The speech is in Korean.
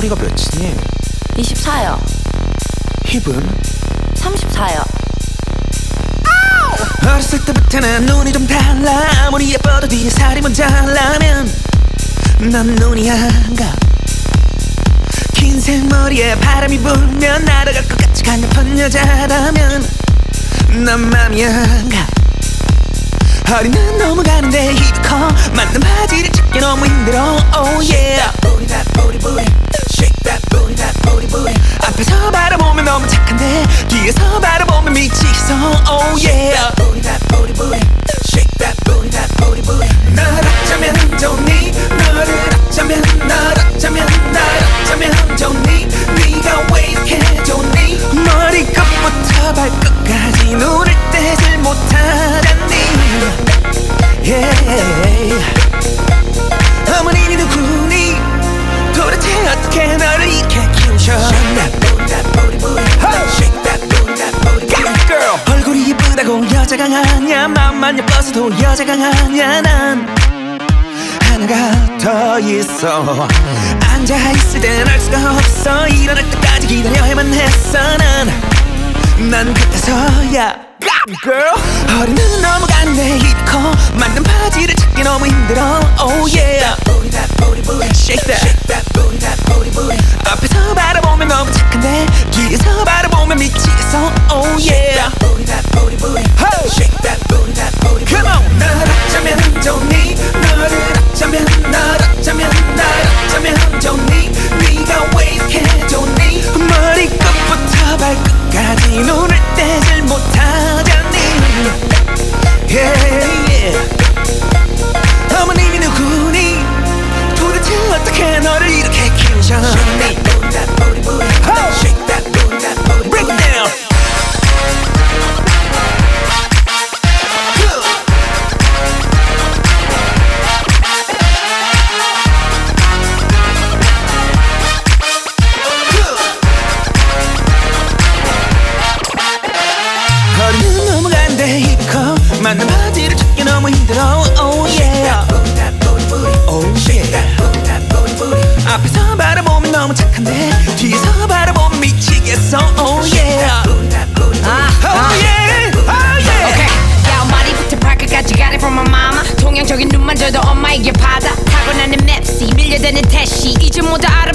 나이가 몇이니? 24요. 힙은? 34요. 어렸을 때부터 난 눈이 좀 달라. 아무리 예뻐도 뒤에 살이 모자라면 넌 눈이 안 가. 긴 생머리에 바람이 불면 날아갈 것 같이 강력한 여자라면 넌 맘이 안 가. 허리는 넘어가는데 힙이 커. 맞는 바지를 찾기 너무 힘들어. Oh yeah. Booty that booty booty. Shake that booty that booty booty. 앞에서 바라보면 너무 착한데 뒤에서 바라보면 미치겠어. Oh yeah. Booty that booty booty. Shake that booty that booty booty. 널 어쩌면 좋니? 너를 어쩌면 널 어쩌면 널 어쩌면 좋니? 네가 왜 이렇게 좋니? 머리끝부터 발끝까지 눈을 떼질 못하잖니. Yeah. 어머님이 누구니? 도대체 어떻게 너를 이렇게 키우셔? Shake that booty that booty booty. Shake that booty that booty booty. Girl. 얼굴이 예쁘다고 여자가 아냐. 마음만 예뻐서도 여자가 아냐. 난 하나가 더 있어. 앉아있을 땐 알 수가 없어. 일어날 때까지 기다려야만 했어. 난 그때서야 Girl. 허리는 넘어가는데 힙이 커. 맞는 바지를 찾기 너무 힘들어. Oh yeah. Booty that booty booty. Shake that. Shake that booty that booty booty. 앞에서 바라보면 너무 착한데 뒤에서 바라보면 미치겠어. Oh yeah. Booty that booty booty. Shake that booty that booty. Come on. 널 어쩌면 좋니? 너를 어쩌면 널 어쩌면 널 어쩌면 좋니? 네가 왜 이렇게 좋니? 머리끝부터 발끝까지 눈을 떼질 못하잖니. Yeah, yeah. 어머님이 누구니? 도대체 어떻게 너를 이렇게 키우셨니? Shake that booty booty. Shake that booty that booty. Break it down. 허리는 넘어가는데 힙이 커. 맞는 바지를 찾기 너무 힘들어. Oh yeah. Oh yeah. 앞에서 바라보면 너무 착한데 뒤에서 바라보면 미치겠어. Oh yeah. Oh yeah. Oh yeah. Okay. 야 머리부터 발끝까지 got it from my mama. 통영적인 눈만 줘도 엄마에게 받아. 타고나는 맵시 밀려드는 태시 이제 모두 알아.